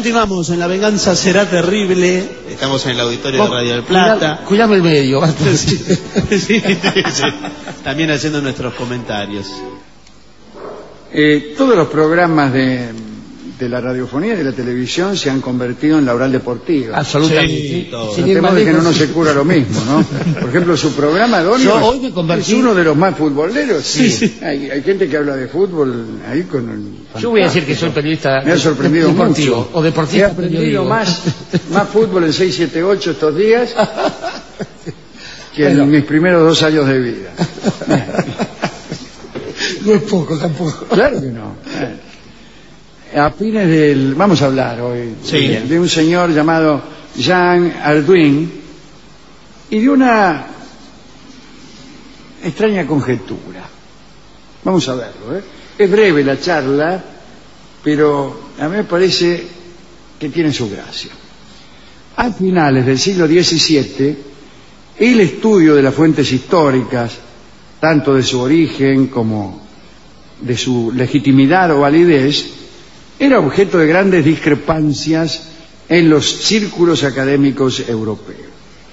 Continuamos en La Venganza Será Terrible. Estamos en el auditorio de Radio del Plata. Cuidame el medio. Sí. También haciendo nuestros comentarios. Todos los programas de la radiofonía y de la televisión se han convertido en la oral deportiva. Absolutamente. Sí, todo. Tratemos de que no nos ocurra lo mismo, ¿no? Por ejemplo, su programa, Donio, hoy me convertí... es uno de los más futboleros. Sí. Hay gente que habla de fútbol ahí con el... Yo voy a decir que soy periodista. Me ha sorprendido deportivo, mucho. o deportista. He aprendido más fútbol en 678 estos días que en mis primeros 2 años de vida. No es poco tampoco. Claro que no. A fines del... Vamos a hablar hoy de un señor llamado Jean Arduin y de una extraña conjetura. Vamos a verlo. Es breve la charla, pero a mí me parece que tiene su gracia. A finales del siglo XVII, el estudio de las fuentes históricas, tanto de su origen como de su legitimidad o validez, era objeto de grandes discrepancias en los círculos académicos europeos.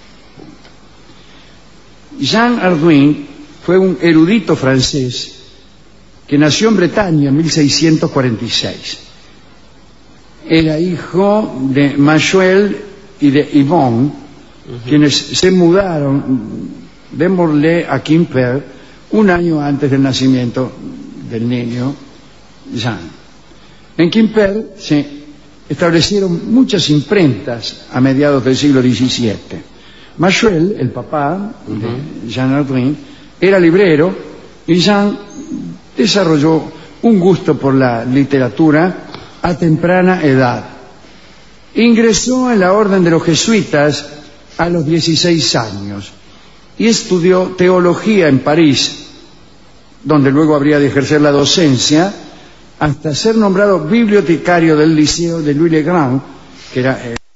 Jean Arduin fue un erudito francés que nació en Bretaña en 1646. Era hijo de Machuel y de Yvonne, quienes se mudaron de Morlaix a Quimper un año antes del nacimiento del niño Jean. En Quimper se establecieron muchas imprentas a mediados del siglo XVII. Machuel, el papá de Jean Arduin, era librero y Jean desarrolló un gusto por la literatura a temprana edad. Ingresó en la orden de los jesuitas a los 16 años y estudió teología en París, donde luego habría de ejercer la docencia hasta ser nombrado bibliotecario del Liceo de Louis le Grand, que era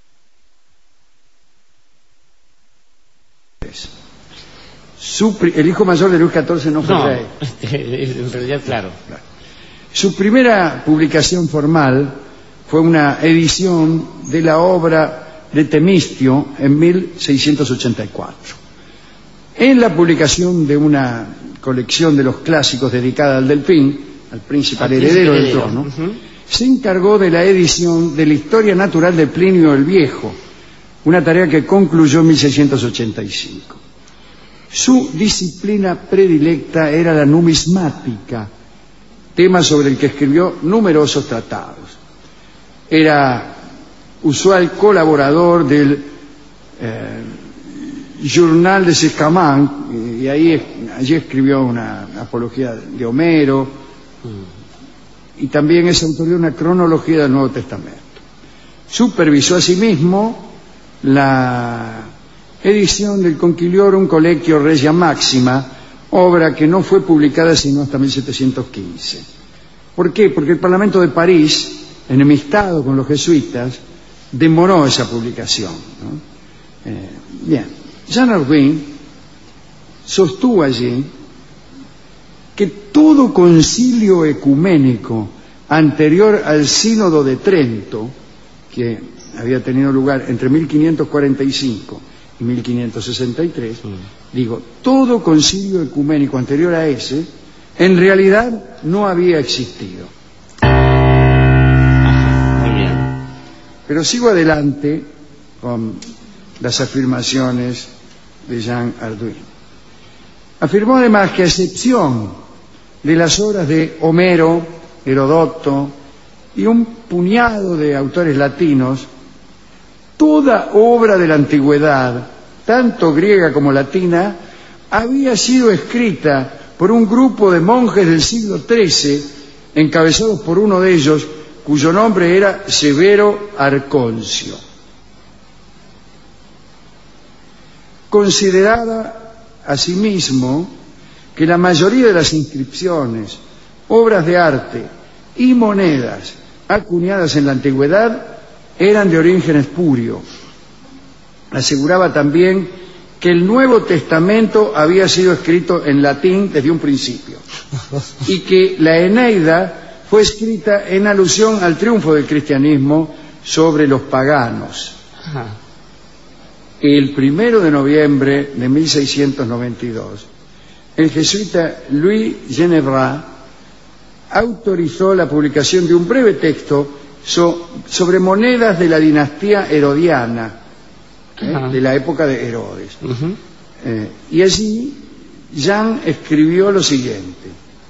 el hijo mayor de Luis XIV. No fue rey. En realidad, claro. Su primera publicación formal fue una edición de la obra de Temistio en 1684. En la publicación de una colección de los clásicos dedicada al Delfín, al príncipe heredero del trono, se encargó de la edición de la Historia Natural de Plinio el Viejo, una tarea que concluyó en 1685. Su disciplina predilecta era la numismática, tema sobre el que escribió numerosos tratados. Era usual colaborador del Journal de Sescamán, y allí escribió una apología de Homero, y también es autor de una cronología del Nuevo Testamento. Supervisó asimismo la edición del Conchiliorum Collectio Regia Maxima, obra que no fue publicada sino hasta 1715. ¿Por qué? Porque el Parlamento de París, enemistado con los jesuitas, demoró esa publicación, ¿no? Bien, Jean Arduin sostuvo allí que todo concilio ecuménico anterior al Sínodo de Trento, que había tenido lugar entre 1545 y 1563, todo concilio ecuménico anterior a ese, en realidad no había existido. Muy bien. Pero sigo adelante con las afirmaciones de Jean Arduin. Afirmó además que a excepción de las obras de Homero, Herodoto y un puñado de autores latinos, toda obra de la antigüedad, tanto griega como latina, había sido escrita por un grupo de monjes del siglo XIII, encabezados por uno de ellos, cuyo nombre era Severo Arconcio. Consideraba asimismo que la mayoría de las inscripciones, obras de arte y monedas acuñadas en la antigüedad eran de origen espurio. Aseguraba también que el Nuevo Testamento había sido escrito en latín desde un principio y que la Eneida fue escrita en alusión al triunfo del cristianismo sobre los paganos. Ajá. El 1 de noviembre de 1692, el jesuita Louis Genevrat autorizó la publicación de un breve texto sobre monedas de la dinastía herodiana, de la época de Herodes. Y allí Jean escribió lo siguiente.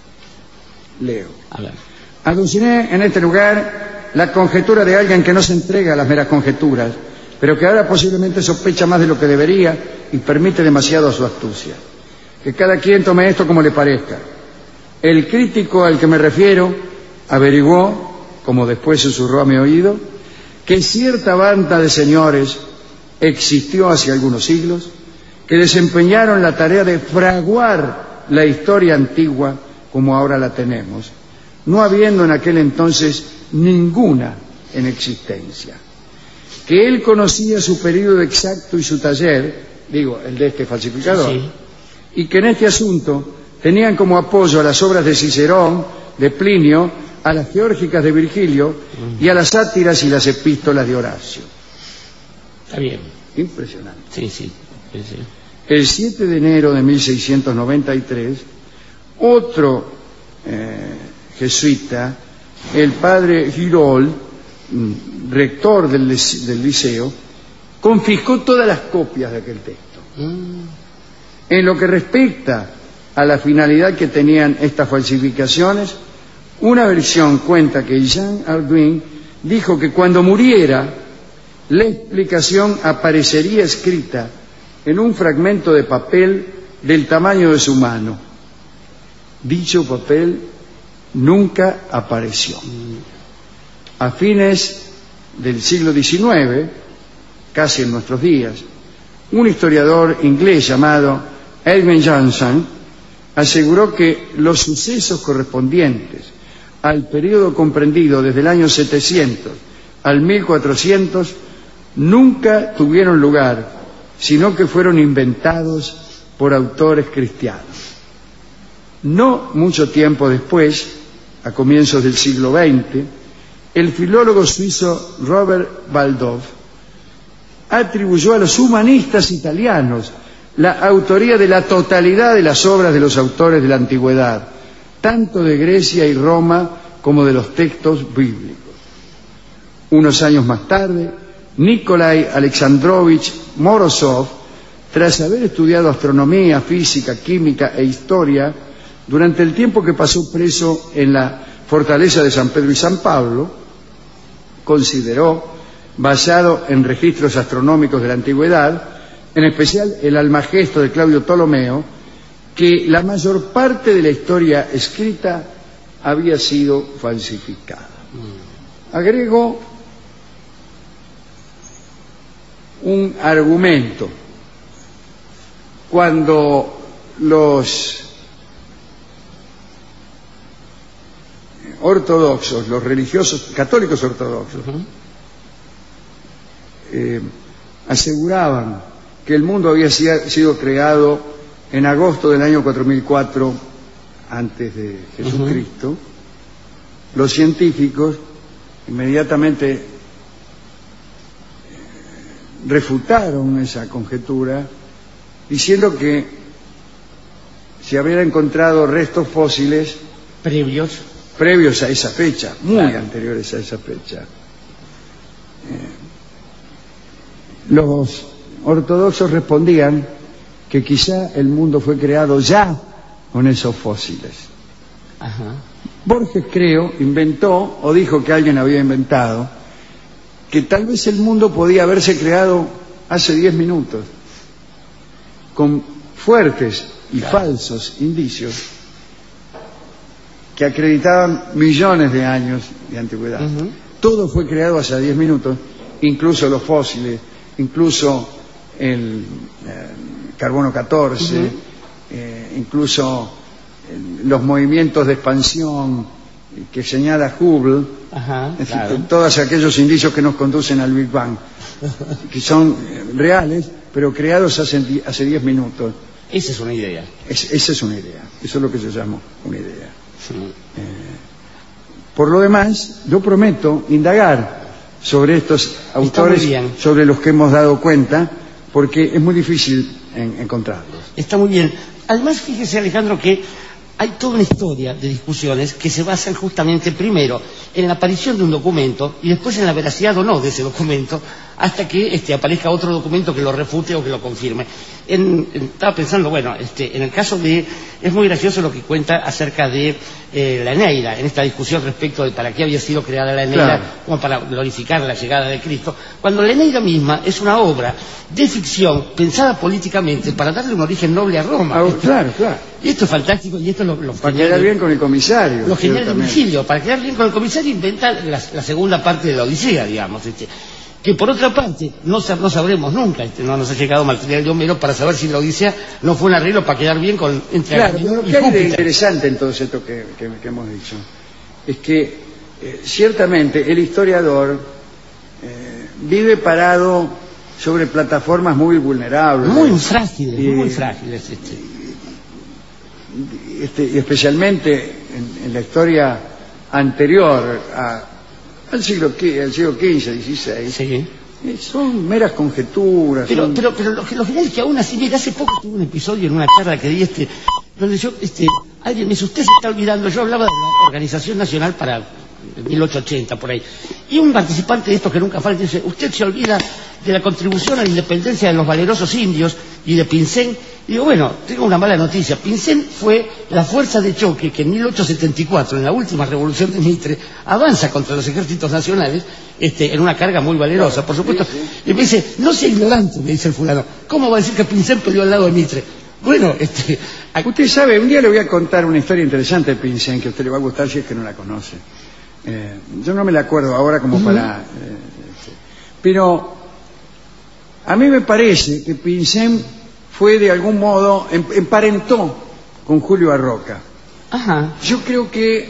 Leo. Aluciné en este lugar la conjetura de alguien que no se entrega a las meras conjeturas, pero que ahora posiblemente sospecha más de lo que debería y permite demasiado a su astucia. Que cada quien tome esto como le parezca. El crítico al que me refiero averiguó, como después susurró a mi oído, que cierta banda de señores existió hace algunos siglos que desempeñaron la tarea de fraguar la historia antigua como ahora la tenemos, no habiendo en aquel entonces ninguna en existencia. Que él conocía su período exacto y su taller, digo, el de este falsificador, sí, y que en este asunto tenían como apoyo a las obras de Cicerón, de Plinio, a las geórgicas de Virgilio y a las sátiras y las epístolas de Horacio. Está bien. Impresionante. Sí, sí, sí, sí. El 7 de enero de 1693, otro jesuita, el padre Girol, rector del liceo, confiscó todas las copias de aquel texto. En lo que respecta a la finalidad que tenían estas falsificaciones, una versión cuenta que Jean Arduin dijo que cuando muriera, la explicación aparecería escrita en un fragmento de papel del tamaño de su mano. Dicho papel nunca apareció. A fines del siglo XIX, casi en nuestros días, un historiador inglés llamado Edwin Johnson aseguró que los sucesos correspondientes al periodo comprendido desde el año 700 al 1400 nunca tuvieron lugar, sino que fueron inventados por autores cristianos. No mucho tiempo después, a comienzos del siglo XX, el filólogo suizo Robert Baldov atribuyó a los humanistas italianos la autoría de la totalidad de las obras de los autores de la antigüedad, tanto de Grecia y Roma como de los textos bíblicos. Unos años más tarde, Nikolai Alexandrovich Morozov, tras haber estudiado astronomía, física, química e historia durante el tiempo que pasó preso en la fortaleza de San Pedro y San Pablo, consideró, basado en registros astronómicos de la antigüedad, en especial el Almagesto de Claudio Ptolomeo, que la mayor parte de la historia escrita había sido falsificada. Agrego un argumento. Cuando los ortodoxos, los religiosos, católicos ortodoxos, aseguraban que el mundo había sido creado en agosto del año 4004 antes de Jesucristo, los científicos inmediatamente refutaron esa conjetura diciendo que se habían encontrado restos fósiles previos a esa fecha, muy anteriores a esa fecha. Los ortodoxos respondían que quizá el mundo fue creado ya con esos fósiles. Borges, creo, inventó, o dijo que alguien había inventado, que tal vez el mundo podía haberse creado hace 10 minutos, con fuertes y falsos indicios que acreditaban millones de años de antigüedad. Todo fue creado hace 10 minutos, incluso los fósiles, incluso el carbono 14, incluso los movimientos de expansión que señala Hubble, todos aquellos indicios que nos conducen al Big Bang, que son reales, pero creados hace 10 minutos. Esa es una idea. Esa es una idea. Eso es lo que yo llamo una idea. Por lo demás, yo prometo indagar sobre estos autores sobre los que hemos dado cuenta, porque es muy difícil encontrarlos. Está muy bien. Además, fíjese, Alejandro, que hay toda una historia de discusiones que se basan justamente primero en la aparición de un documento y después en la veracidad o no de ese documento, hasta que aparezca otro documento que lo refute o que lo confirme. Estaba pensando, bueno, en el caso de... Es muy gracioso lo que cuenta acerca de la Eneida, en esta discusión respecto de para qué había sido creada la Eneida, claro, como para glorificar la llegada de Cristo, cuando la Eneida misma es una obra de ficción pensada políticamente para darle un origen noble a Roma. Claro, claro. Y esto es fantástico, y esto lo para quedar bien con el comisario. Lo genial de Virgilio, para quedar bien con el comisario inventa la segunda parte de la Odisea, digamos, que por otra parte no sabremos nunca, no nos ha llegado material de Homero para saber si la Odisea no fue un arreglo para quedar bien con entre claro, pero lo que hay de interesante en todo esto que hemos dicho es que ciertamente el historiador vive parado sobre plataformas muy vulnerables, muy frágiles, y especialmente en la historia anterior al siglo XV, XVI, sí, son meras conjeturas. Pero lo genial es que aún así, mira, hace poco tuve un episodio en una charla que di donde alguien me dice, usted se está olvidando, yo hablaba de la Organización Nacional para 1880, por ahí, y un participante de estos que nunca falta dice, usted se olvida de la contribución a la independencia de los valerosos indios y de Pinsén. Y digo, bueno, tengo una mala noticia. Pinsén fue la fuerza de choque que en 1874, en la última revolución de Mitre, avanza contra los ejércitos nacionales en una carga muy valerosa, por supuesto. Y me dice, no sea ignorante, me dice el fulano, ¿cómo va a decir que Pinsén peleó al lado de Mitre? Bueno, usted sabe, un día le voy a contar una historia interesante de Pinsén que a usted le va a gustar si es que no la conoce. Yo no me la acuerdo ahora como para... pero a mí me parece que Pinsén fue de algún modo, emparentó con Julio Arroca. Ajá. Yo creo que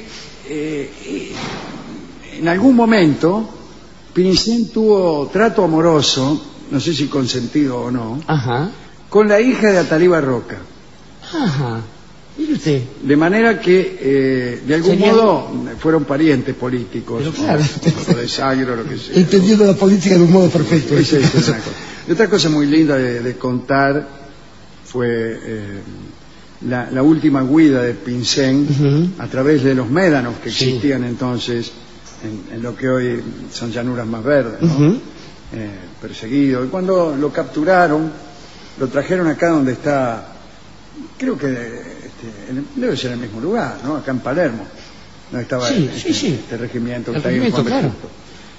en algún momento Pinsén tuvo trato amoroso, no sé si consentido o no, ajá, con la hija de Ataliba Roca. Ajá. ¿Y usted? De manera que, de algún modo, fueron parientes políticos, pero claro, o de sangre o lo que sea. Entendiendo la política de un modo perfecto. Y otra cosa muy linda de contar fue la última huida de Pinsén a través de los médanos que existían entonces en lo que hoy son llanuras más verdes, ¿no? Perseguido. Y cuando lo capturaron, lo trajeron acá donde está, creo que debe ser el mismo lugar, ¿no? Acá en Palermo, donde estaba este regimiento que está ahí en Juan B. Justo.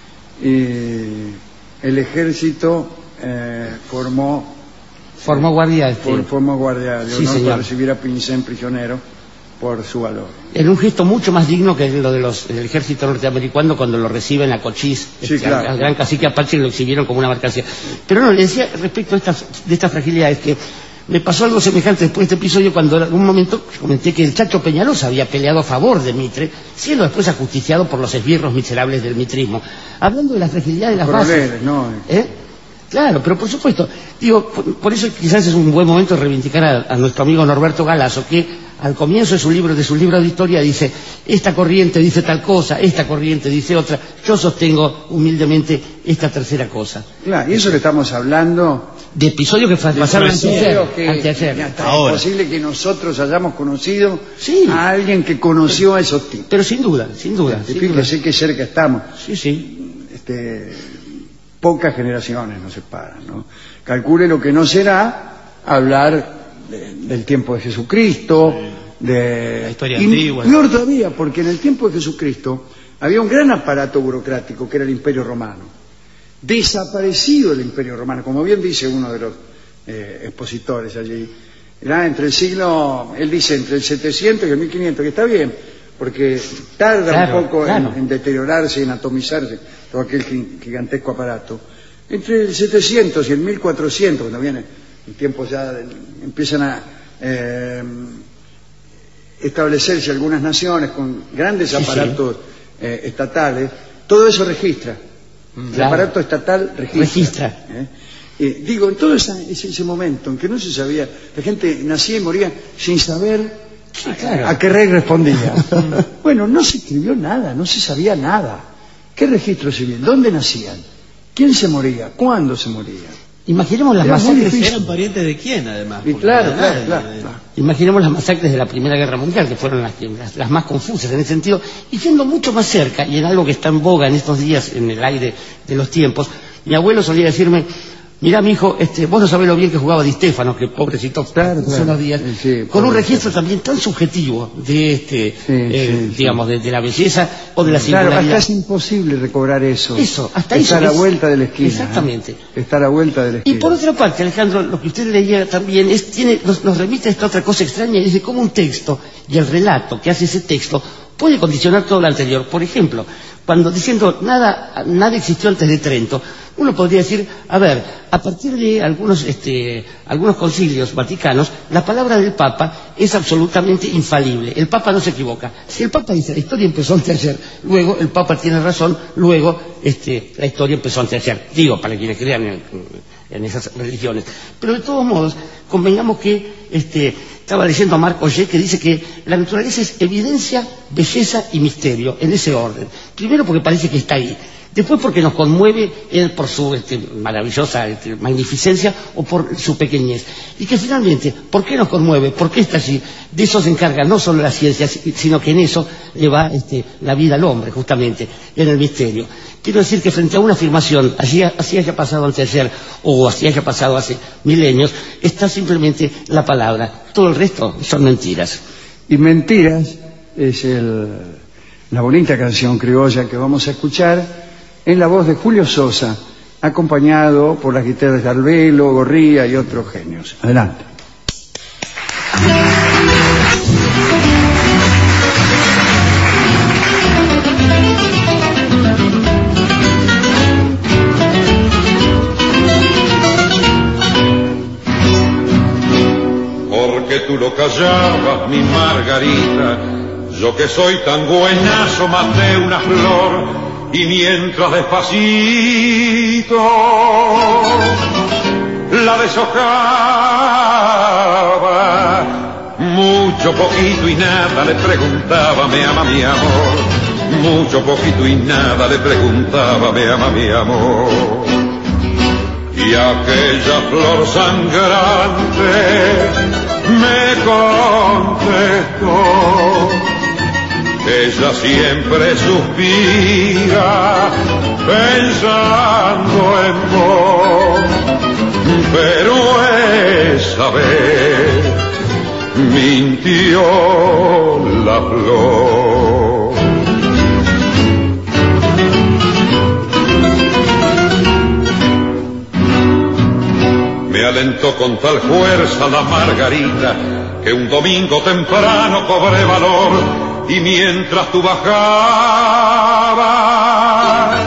Y el ejército formó guardia de honor para recibir a Pinsén prisionero por su valor. En un gesto mucho más digno que lo del ejército norteamericano cuando lo reciben a Cochise, claro, al gran cacique Apache, lo exhibieron como una mercancía. Pero no, le decía respecto de estas fragilidades que me pasó algo semejante después de este episodio cuando en un momento comenté que el Chacho Peñalosa había peleado a favor de Mitre, siendo después ajusticiado por los esbirros miserables del mitrismo. Hablando de la fragilidad de las bases. ¿no? Claro, pero por supuesto, digo, por eso quizás es un buen momento de reivindicar a nuestro amigo Norberto Galasso, que al comienzo de su libro de historia dice, esta corriente dice tal cosa, esta corriente dice otra, yo sostengo humildemente esta tercera cosa. Claro, y eso que estamos hablando... De episodios que pasaron anteayer. Es posible que nosotros hayamos conocido a alguien que conoció a esos tipos. Pero sin duda. Fíjese qué cerca estamos. Sí. Pocas generaciones nos separan, ¿no? Calcule lo que no será hablar del tiempo de Jesucristo, de la historia antigua. Peor todavía, porque en el tiempo de Jesucristo había un gran aparato burocrático que era el Imperio Romano. Desaparecido el Imperio Romano, como bien dice uno de los expositores allí. Era entre el 700 y el 1500, que está bien, porque tarda un poco en deteriorarse, en atomizarse todo aquel gigantesco aparato. Entre el 700 y el 1400, cuando viene el tiempo ya empiezan a establecerse algunas naciones con grandes aparatos estatales, todo eso registra. El aparato estatal registra. Digo, en todo ese momento en que no se sabía, la gente nacía y moría sin saber a qué rey respondía. Bueno, no se escribió nada, no se sabía nada. ¿Qué registro civil? ¿Dónde nacían? ¿Quién se moría? ¿Cuándo se moría? Imaginemos las Era muy masacres. difícil. ¿Eran parientes de quién, además? Y Porque claro, no era claro. nadie. Imaginemos las masacres de la Primera Guerra Mundial, que fueron las más confusas en ese sentido, y siendo mucho más cerca, y en algo que está en boga en estos días, en el aire de los tiempos, mi abuelo solía decirme: mirá, mi hijo, vos no sabés lo bien que jugaba Di Stéfano, que pobrecito Claro, hace unos días, sí, con un pobre. registro también tan subjetivo de Sí. digamos, de la belleza o de la Claro, singularidad. hasta es imposible recobrar eso. Eso, hasta está eso a la es- vuelta de la esquina. Exactamente. Está a la vuelta de la Y esquina. por otra parte, Alejandro, lo que usted leía también nos remite a esta otra cosa extraña, y es de cómo un texto y el relato que hace ese texto puede condicionar todo lo anterior. Por ejemplo, cuando diciendo nada existió antes de Trento, uno podría decir, a ver, a partir de algunos concilios vaticanos, la palabra del Papa es absolutamente infalible. El Papa no se equivoca. Si el Papa dice la historia empezó anteayer, luego el Papa tiene razón, luego la historia empezó anteayer. Digo, para quienes crean en esas religiones. Pero de todos modos, convengamos que estaba leyendo a Marc Augé, que dice que la naturaleza es evidencia, belleza y misterio, en ese orden. Primero porque parece que está ahí. Después porque nos conmueve por su maravillosa magnificencia o por su pequeñez. Y que finalmente, ¿por qué nos conmueve? ¿Por qué está allí? De eso se encarga no solo la ciencia, sino que en eso le va la vida al hombre, justamente, en el misterio. Quiero decir que frente a una afirmación, así haya pasado anteayer o así haya pasado hace milenios, está simplemente la palabra. Todo el resto son mentiras. Y Mentiras es la bonita canción criolla que vamos a escuchar en la voz de Julio Sosa, acompañado por las guitarras de Albelo, Gorría y otros genios. Adelante. Porque tú lo callabas, mi Margarita, yo que soy tan buenazo maté una flor, y mientras despacito la deshojaba, mucho poquito y nada le preguntaba, me ama mi amor, mucho poquito y nada le preguntaba, me ama mi amor. Y aquella flor sangrante me contestó, ella siempre suspira pensando en vos, pero esa vez mintió la flor. Me alentó con tal fuerza la Margarita que un domingo temprano cobré valor, y mientras tú bajabas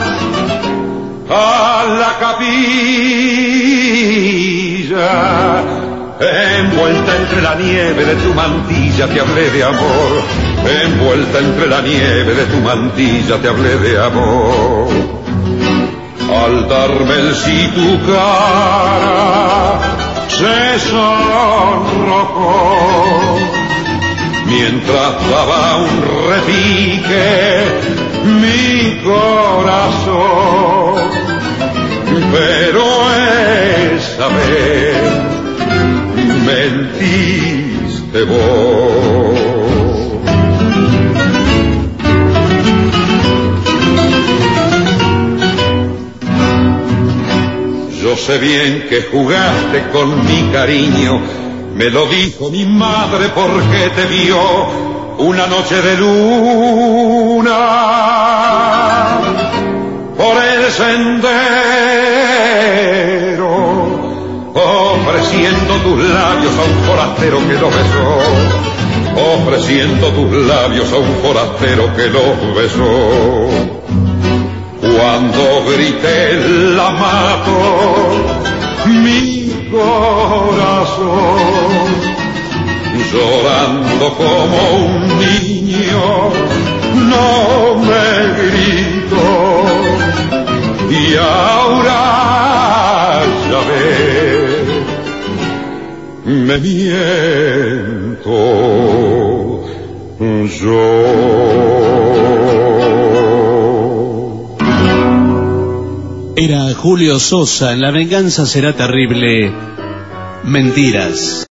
a la capilla, envuelta entre la nieve de tu mantilla te hablé de amor, envuelta entre la nieve de tu mantilla te hablé de amor. Al darme el sí tu cara se sonrojó, mientras daba un repique mi corazón, pero esa vez mentiste vos. Yo sé bien que jugaste con mi cariño, me lo dijo mi madre porque te vio una noche de luna por el sendero, ofreciendo tus labios a un forastero que los besó, ofreciendo tus labios a un forastero que los besó. Cuando grité la mato, mi corazón, llorando como un niño, no me gritó. Y ahora ya ves, me miento yo. Era Julio Sosa en La venganza será terrible. Mentiras.